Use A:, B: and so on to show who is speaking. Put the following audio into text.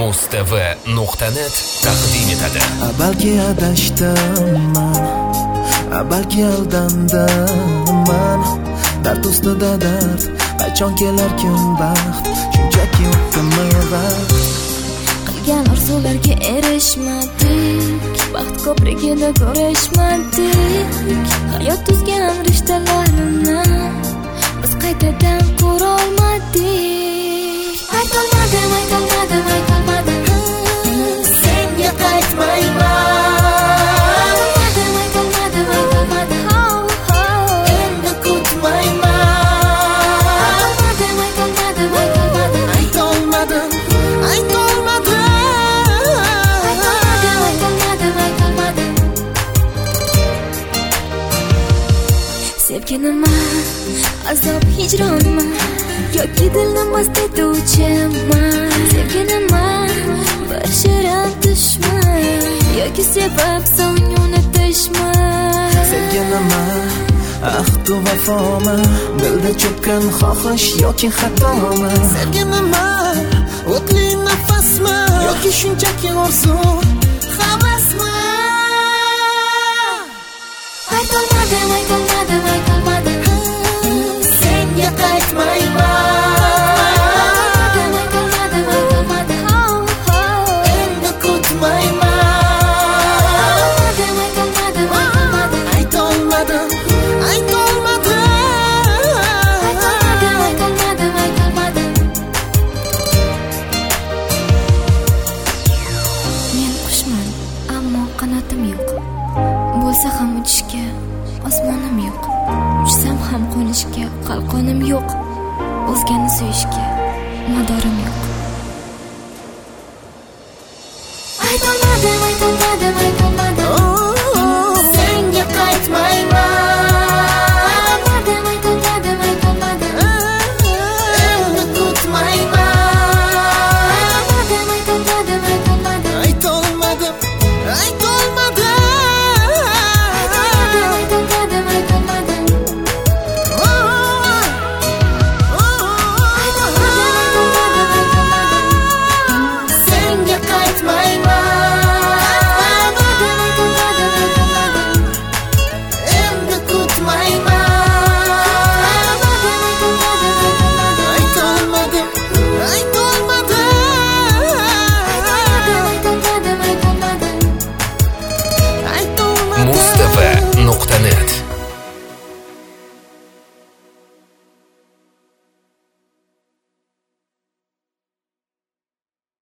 A: mustv.net taqdim etadi.
B: Balki adashdim, balki aldandim. Dard ustida dard, qachon kelarkin baxt, shunchaki o'tdimi vaqt.
C: Qilgan orzularga erishmadik, baxt ko'prigida ko'rishmadik. Hayot tuzgan rishtalarimni biz qaytadan ko'rolmadik. Aytolmadim senga qaytmayman. Endi kutmayman. Aytolmadim sevginimi, azob hijronmi yoki dilni mast etuvchimi? Sevginimi, bir shirin tushmi yoki sebab so'ng unutishmi?
B: Sevginimi, ahdu vafomi, dilda cho'kkan xohish yoki xatomi? Sevginimi, o'tli nafasmi yoki shunchaki orzu havasmi?
C: Aytolmadim
B: senga qaytmayman. Endi kutmayman. Aytolmadim
C: men qushman, ammo qanotim yo'q. Bo'lsa ham uchishga osmonim yo'q. Uchsam ham qo'nishga qalqonim yo'q. O'zgani suyishga madorim yo'q. Aytolmadim
B: senga qaytmayman. Endi kutmayman. Aytolmadim senga qaytmayman. Endi kutmayman. Aytolmadim
A: mustv.net